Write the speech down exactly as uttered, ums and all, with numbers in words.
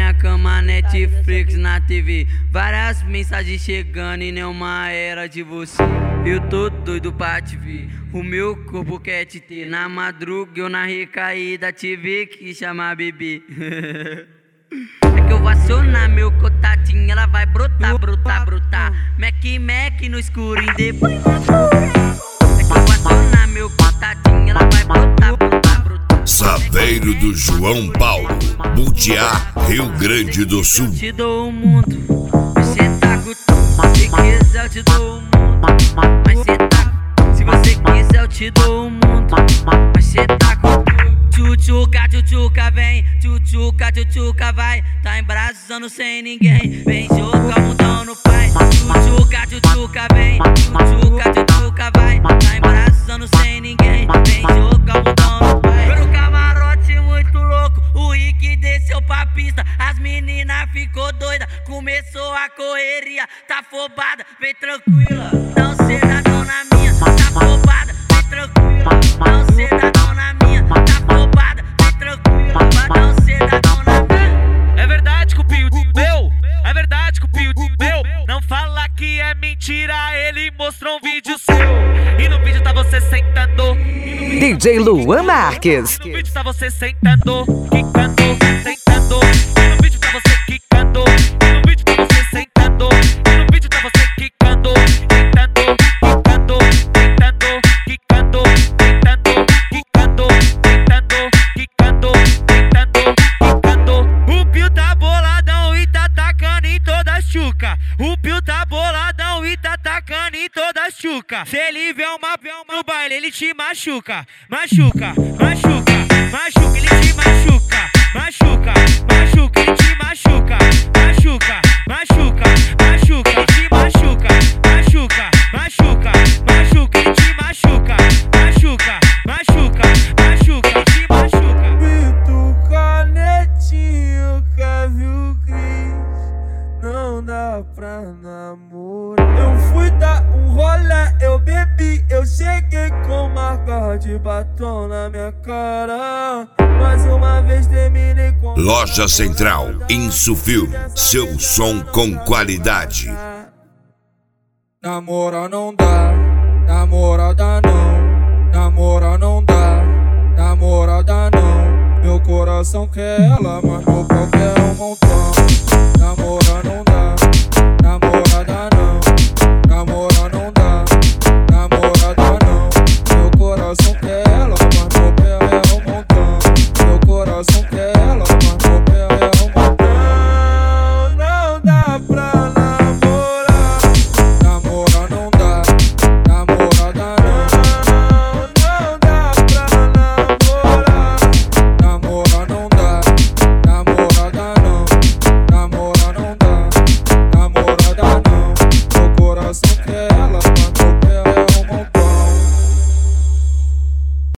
minha cama, Netflix na T V. Várias mensagens chegando e nenhuma era de você. Eu tô doido pra te ver, o meu corpo quer te ter. Na madruga eu na recaída tive que chamar bebê. É que eu vou acionar meu contatinho, ela vai brotar, brotar, brotar. Mac, Mac no escuro e depois na fura. É que eu vou acionar meu contatinho, ela vai brotar, brotar, brotar. Saveiro do João Paulo, Butiá, Rio Grande do Sul. Eu te dou o mundo, você tá com tudo. Se quiser eu te dou o mundo, mas cê tá. Se você quiser eu te dou o mundo, mas cê tá com tudo. Tchutchuca, tchutchuca, vem, tchutchuca, tchutchuca, vai. Tá embraçando sem ninguém, vem jogar o mundão no pai. Tchutchuca, tchutchuca, vem, tchutchuca, tchutchuca, vai. Tá embraçando sem ninguém, vem jogar o mundão no pai. Eu no camarote muito louco, o Rick desceu pra pista. As meninas ficou doida, começou a correria. Tá afobada, vem tranquila, não cê dá dão na minha. Tá afobada, vem tranquila, não cê dá dão na minha. Tá afobada, vem tranquila, não cê dá dão na minha. É verdade, cupinho meu, é verdade, cupinho meu. Não fala que é mentira, ele mostrou um vídeo seu. E no vídeo tá você sentando, D J Luan Marques. e no vídeo tá você sentando, quicando, sentando. E no vídeo tá você quicando, e no vídeo tá você sentando. E no vídeo tá você quicando, sentando, quicando, sentando, quicando, sentando, quicando, sentando, quicando, sentando, quicando. O Pio tá boladão e tá tacando em toda a chuca. O Pio tá boladão e tá tacando em toda a chuca. Se ele vê uma no baile, ele te machuca, machuca, machuca, machuca, ele te machuca, machuca, machuca, ele te machuca, machuca, machuca, machuca, ele te machuca, machuca, machuca, machuca, ele te machuca, machuca, machuca, machuca, ele te machuca. Pito Canetinho, Kevin Cris, não dá pra namorar. Eu fui dar um rolê, eu bebi, eu cheguei com marca de batom na minha cara. Mais uma vez terminei com Loja Central, Insufilm, seu som com qualidade. Namora não dá, namorada não. Namora não dá, namorada não. Meu coração quer ela, mas meu pau quer um montão. Namora não